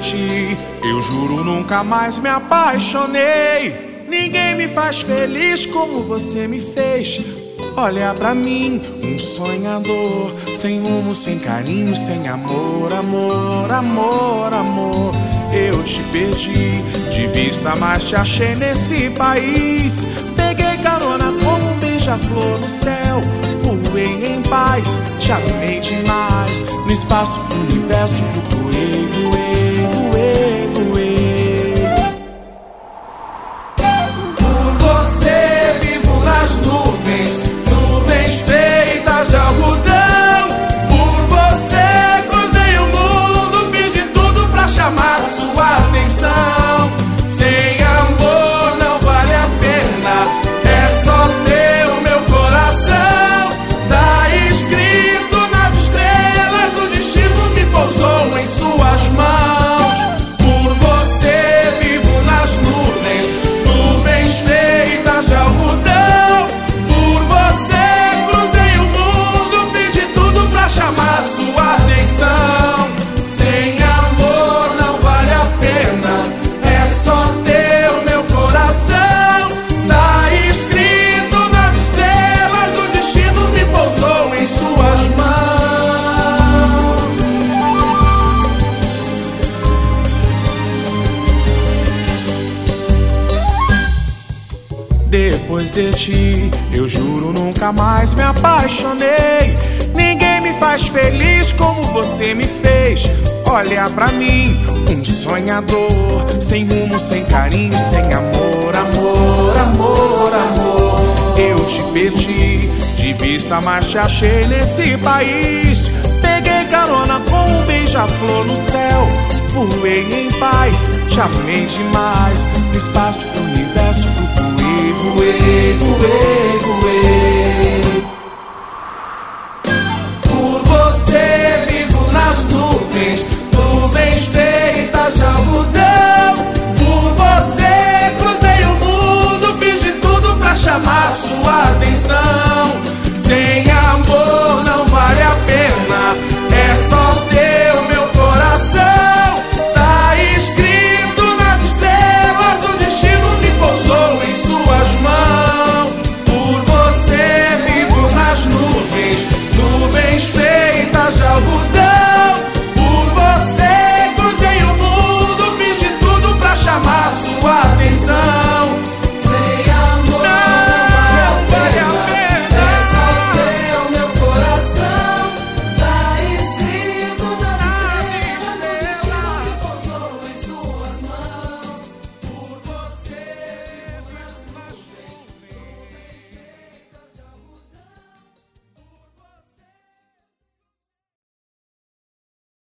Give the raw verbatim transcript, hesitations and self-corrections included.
ti, eu juro nunca mais me apaixonei. Ninguém me faz feliz como você me fez. Olha pra mim, um sonhador, sem rumo, sem carinho, sem amor, amor, amor, amor. Eu te perdi de vista, mas te achei nesse país. Peguei carona como um beija-flor no céu, voei em paz, te amei demais. No espaço do universo flutuei, voei, voei, voei. Por você vivo nas nuvens, nuvens feitas de algodão. Por você cruzei o mundo, fiz de tudo pra chamar sua atenção. Sem amor não vale a pena, é só ter o meu coração. Tá escrito nas estrelas, o destino me pousou em suas mãos. Por você vivo nas nuvens, nuvens feitas de algodão. Por você cruzei o mundo, fiz de tudo pra chamar sua atenção. Sem amor não vale a pena, é só ter o meu coração. Tá escrito nas estrelas, o destino me pousou em suas mãos. Depois de ti, eu juro nunca mais me apaixonei. Ninguém me faz feliz como você me fez. Olha pra mim, um sonhador, sem rumo, sem carinho, sem amor, amor, amor, amor. Eu te perdi de vista, mas te achei nesse país. Peguei carona com um beija-flor no céu, voei em paz, te amei demais. No espaço do universo